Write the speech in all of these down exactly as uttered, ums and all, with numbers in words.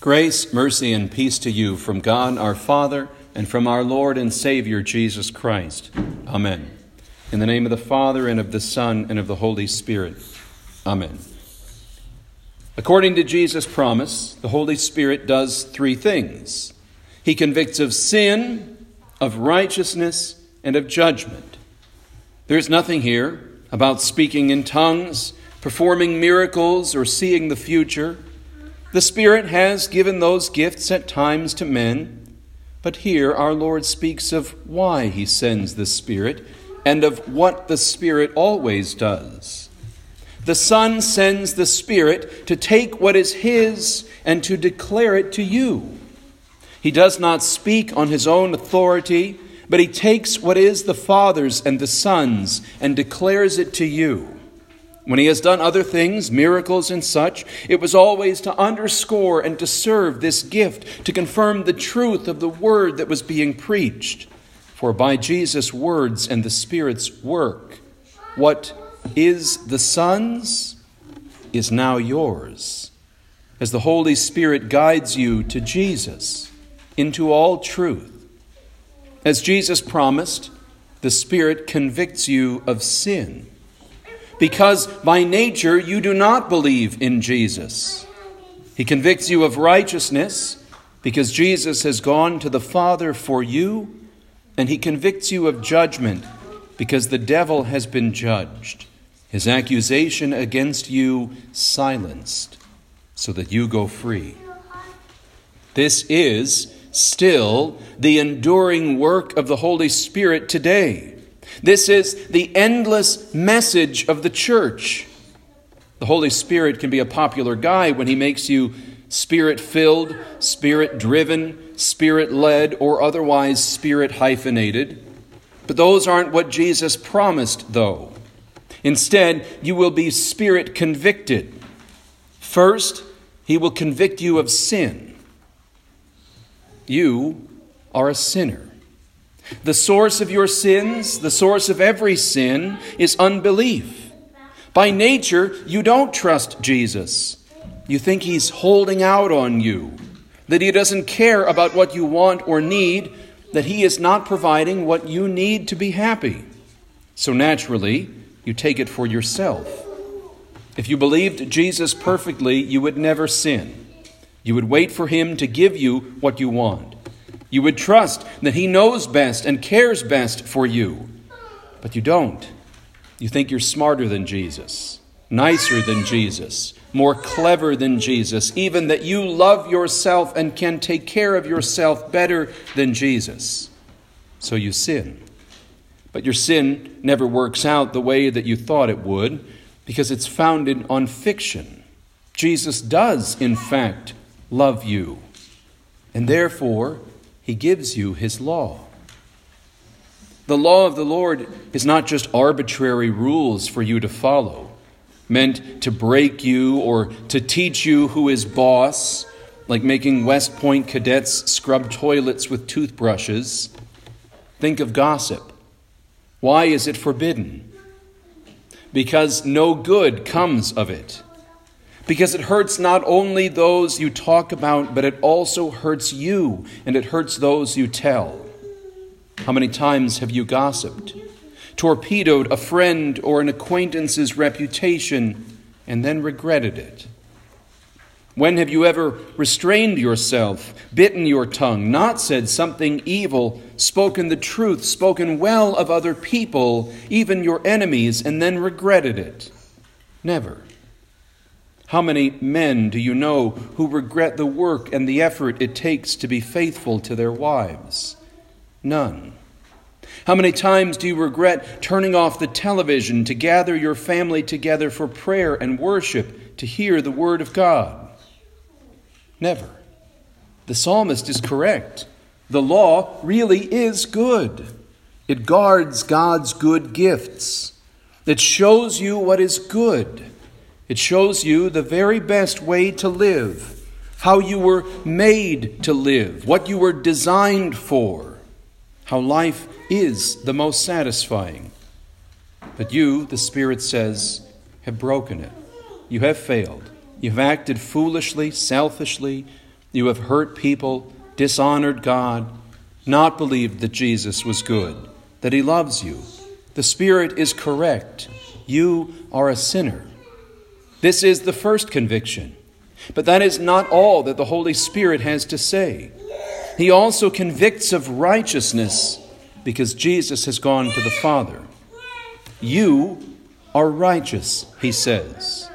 Grace, mercy, and peace to you from God our Father and from our Lord and Savior Jesus Christ. Amen. In the name of the Father, and of the Son, and of the Holy Spirit. Amen. According to Jesus' promise, the Holy Spirit does three things. He convicts of sin, of righteousness, and of judgment. There's nothing here about speaking in tongues, performing miracles, or seeing the future. The Spirit has given those gifts at times to men, but here our Lord speaks of why he sends the Spirit and of what the Spirit always does. The Son sends the Spirit to take what is his and to declare it to you. He does not speak on his own authority, but he takes what is the Father's and the Son's and declares it to you. When he has done other things, miracles and such, it was always to underscore and to serve this gift, to confirm the truth of the word that was being preached. For by Jesus' words and the Spirit's work, what is the Son's is now yours, as the Holy Spirit guides you to Jesus, into all truth. As Jesus promised, the Spirit convicts you of sin, because by nature you do not believe in Jesus. He convicts you of righteousness, because Jesus has gone to the Father for you, and he convicts you of judgment, because the devil has been judged, his accusation against you silenced, so that you go free. This is still the enduring work of the Holy Spirit today. This is the endless message of the church. The Holy Spirit can be a popular guy when he makes you Spirit-filled, Spirit-driven, Spirit-led, or otherwise Spirit-hyphenated. But those aren't what Jesus promised, though. Instead, you will be Spirit-convicted. First, he will convict you of sin. You are a sinner. The source of your sins, the source of every sin, is unbelief. By nature, you don't trust Jesus. You think he's holding out on you, that he doesn't care about what you want or need, that he is not providing what you need to be happy. So naturally, you take it for yourself. If you believed Jesus perfectly, you would never sin. You would wait for him to give you what you want. You would trust that he knows best and cares best for you. But you don't. You think you're smarter than Jesus, nicer than Jesus, more clever than Jesus, even that you love yourself and can take care of yourself better than Jesus. So you sin. But your sin never works out the way that you thought it would, because it's founded on fiction. Jesus does, in fact, love you. And therefore, he gives you his law. The law of the Lord is not just arbitrary rules for you to follow, meant to break you or to teach you who is boss, like making West Point cadets scrub toilets with toothbrushes. Think of gossip. Why is it forbidden? Because no good comes of it. Because it hurts not only those you talk about, but it also hurts you, and it hurts those you tell. How many times have you gossiped, torpedoed a friend or an acquaintance's reputation, and then regretted it? When have you ever restrained yourself, bitten your tongue, not said something evil, spoken the truth, spoken well of other people, even your enemies, and then regretted it? Never. How many men do you know who regret the work and the effort it takes to be faithful to their wives? None. How many times do you regret turning off the television to gather your family together for prayer and worship, to hear the word of God? Never. The psalmist is correct. The law really is good. It guards God's good gifts. It shows you what is good. It shows you the very best way to live, how you were made to live, what you were designed for, how life is the most satisfying. But you, the Spirit says, have broken it. You have failed. You've acted foolishly, selfishly. You have hurt people, dishonored God, not believed that Jesus was good, that he loves you. The Spirit is correct. You are a sinner. This is the first conviction. But that is not all that the Holy Spirit has to say. He also convicts of righteousness because Jesus has gone to the Father. You are righteous, he says,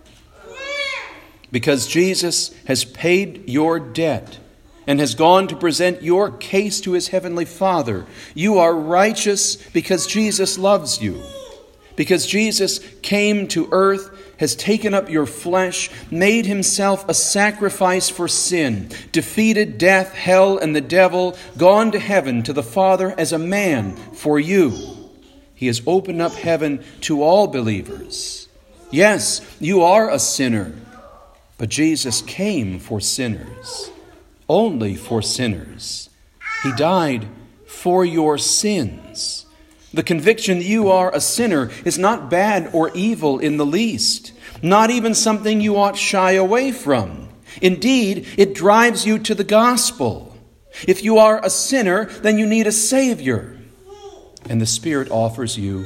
because Jesus has paid your debt and has gone to present your case to his heavenly Father. You are righteous because Jesus loves you, because Jesus came to earth, has taken up your flesh, made himself a sacrifice for sin, defeated death, hell, and the devil, gone to heaven to the Father as a man for you. He has opened up heaven to all believers. Yes, you are a sinner, but Jesus came for sinners, only for sinners. He died for your sins. The conviction that you are a sinner is not bad or evil in the least, not even something you ought shy away from. Indeed, it drives you to the gospel. If you are a sinner, then you need a Savior. And the Spirit offers you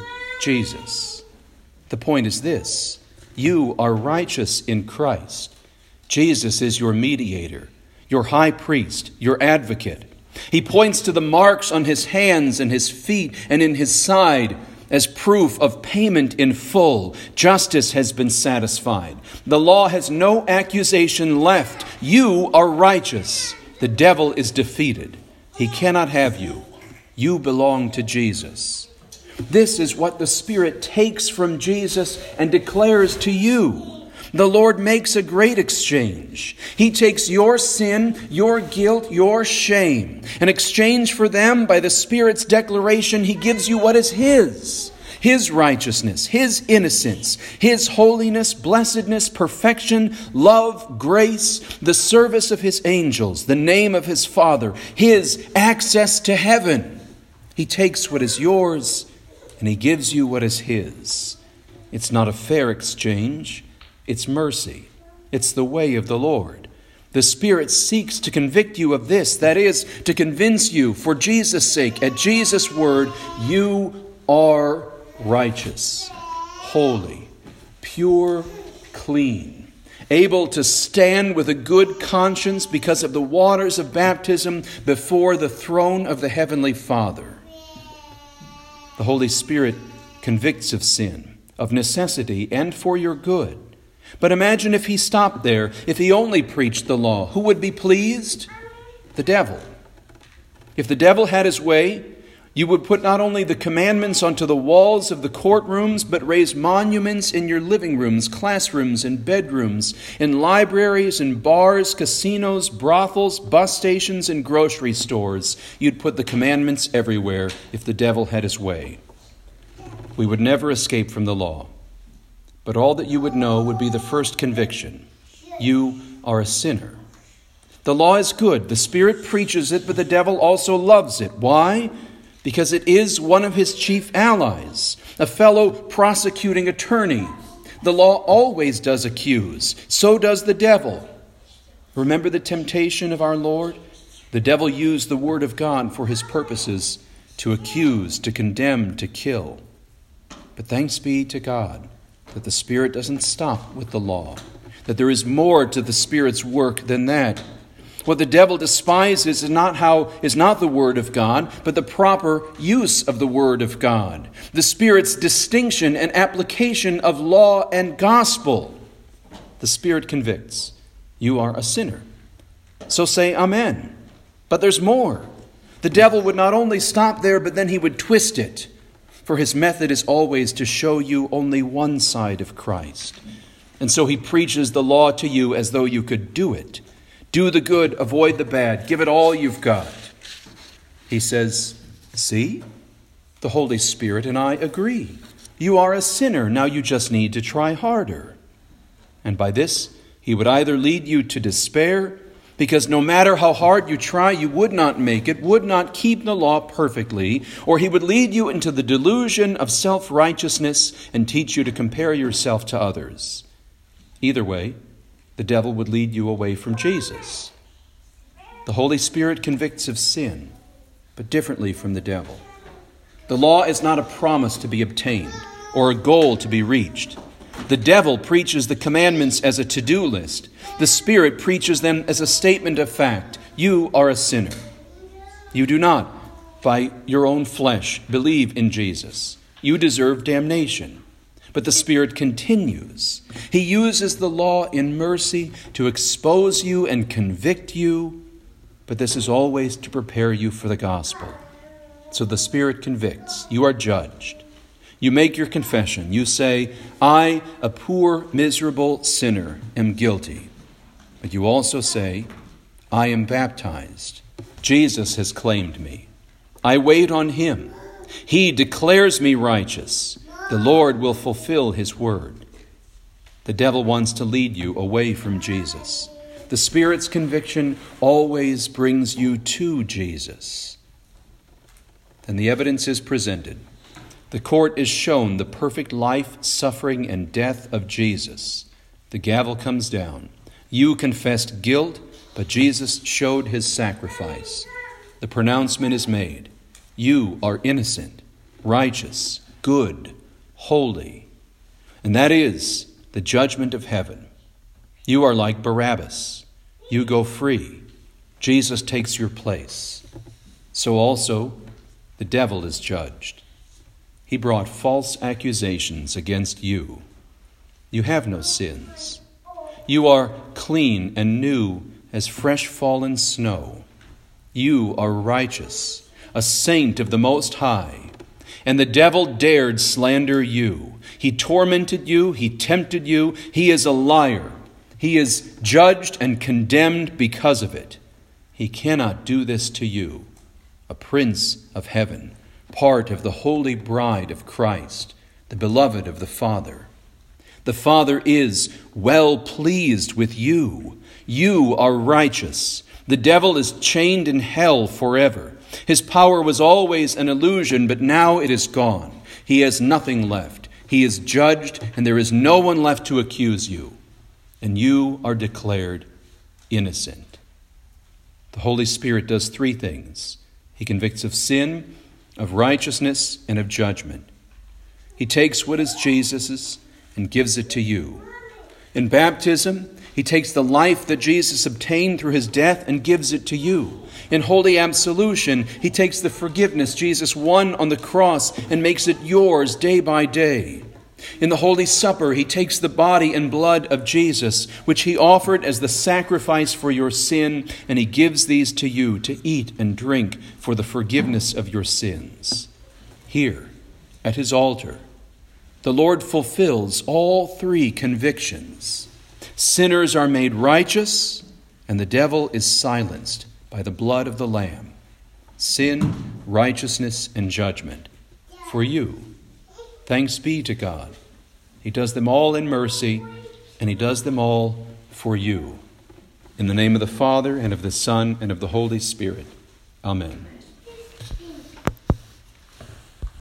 Jesus. The point is this: you are righteous in Christ. Jesus is your mediator, your high priest, your advocate. He points to the marks on his hands and his feet and in his side as proof of payment in full. Justice has been satisfied. The law has no accusation left. You are righteous. The devil is defeated. He cannot have you. You belong to Jesus. This is what the Spirit takes from Jesus and declares to you. The Lord makes a great exchange. He takes your sin, your guilt, your shame. In exchange for them, by the Spirit's declaration, he gives you what is his. His righteousness, his innocence, his holiness, blessedness, perfection, love, grace, the service of his angels, the name of his Father, his access to heaven. He takes what is yours and he gives you what is his. It's not a fair exchange. It's mercy. It's the way of the Lord. The Spirit seeks to convict you of this, that is, to convince you, for Jesus' sake, at Jesus' word, you are righteous, holy, pure, clean, able to stand with a good conscience because of the waters of baptism before the throne of the Heavenly Father. The Holy Spirit convicts of sin, of necessity, and for your good. But imagine if he stopped there, if he only preached the law. Who would be pleased? The devil. If the devil had his way, you would put not only the commandments onto the walls of the courtrooms, but raise monuments in your living rooms, classrooms, and bedrooms, in libraries, in bars, casinos, brothels, bus stations, and grocery stores. You'd put the commandments everywhere if the devil had his way. We would never escape from the law. But all that you would know would be the first conviction. You are a sinner. The law is good. The Spirit preaches it, but the devil also loves it. Why? Because it is one of his chief allies, a fellow prosecuting attorney. The law always does accuse. So does the devil. Remember the temptation of our Lord? The devil used the word of God for his purposes, to accuse, to condemn, to kill. But thanks be to God that the Spirit doesn't stop with the law, that there is more to the Spirit's work than that. What the devil despises is not how is not the word of God, but the proper use of the word of God, the Spirit's distinction and application of law and gospel. The Spirit convicts. You are a sinner. So say amen. But there's more. The devil would not only stop there, but then he would twist it. For his method is always to show you only one side of Christ. And so he preaches the law to you as though you could do it. Do the good, avoid the bad, give it all you've got. He says, see, the Holy Spirit and I agree. You are a sinner, now you just need to try harder. And by this, he would either lead you to despair, because no matter how hard you try, you would not make it, would not keep the law perfectly, or he would lead you into the delusion of self-righteousness and teach you to compare yourself to others. Either way, the devil would lead you away from Jesus. The Holy Spirit convicts of sin, but differently from the devil. The law is not a promise to be obtained or a goal to be reached. The devil preaches the commandments as a to-do list. The Spirit preaches them as a statement of fact. You are a sinner. You do not, by your own flesh, believe in Jesus. You deserve damnation. But the Spirit continues. He uses the law in mercy to expose you and convict you, but this is always to prepare you for the gospel. So the Spirit convicts. You are judged. You make your confession. You say, I, a poor, miserable sinner, am guilty. But you also say, I am baptized. Jesus has claimed me. I wait on him. He declares me righteous. The Lord will fulfill his word. The devil wants to lead you away from Jesus. The Spirit's conviction always brings you to Jesus. Then the evidence is presented. The court is shown the perfect life, suffering, and death of Jesus. The gavel comes down. You confessed guilt, but Jesus showed his sacrifice. The pronouncement is made. You are innocent, righteous, good, holy. And that is the judgment of heaven. You are like Barabbas. You go free. Jesus takes your place. So also the devil is judged. He brought false accusations against you. You have no sins. You are clean and new as fresh fallen snow. You are righteous, a saint of the Most High. And the devil dared slander you. He tormented you. He tempted you. He is a liar. He is judged and condemned because of it. He cannot do this to you, a prince of heaven, part of the holy bride of Christ, the beloved of the Father. The Father is well pleased with you. You are righteous. The devil is chained in hell forever. His power was always an illusion, but now it is gone. He has nothing left. He is judged, and there is no one left to accuse you. And you are declared innocent. The Holy Spirit does three things. He convicts of sin, of righteousness, and of judgment. He takes what is Jesus's and gives it to you. In baptism, he takes the life that Jesus obtained through his death and gives it to you. In holy absolution, he takes the forgiveness Jesus won on the cross and makes it yours day by day. In the Holy Supper, he takes the body and blood of Jesus, which he offered as the sacrifice for your sin, and he gives these to you to eat and drink for the forgiveness of your sins. Here, at his altar, the Lord fulfills all three convictions. Sinners are made righteous, and the devil is silenced by the blood of the Lamb. Sin, righteousness, and judgment for you. Thanks be to God. He does them all in mercy, and he does them all for you. In the name of the Father, and of the Son, and of the Holy Spirit. Amen.